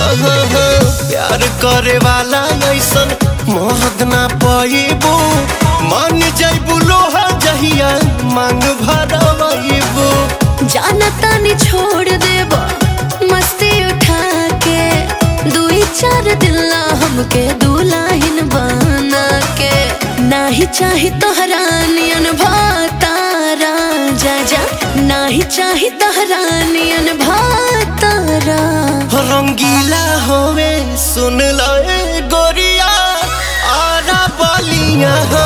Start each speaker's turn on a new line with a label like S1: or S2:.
S1: प्यार करे वाला ऐसन मोहद ना पाइबू मान जाइबू लोहा जहिया मांग भरवाइबू
S2: जाना तानी छोड़ देबो मस्ती उठा के दुई चार दिल्ला हमके दुल्हन बना के नाही चाही तोहरा नियन भातारा जा जा नाही चाही तोहरा नियन भातारा
S1: रंगीला होवे सुन लो गोरिया आरा बालियां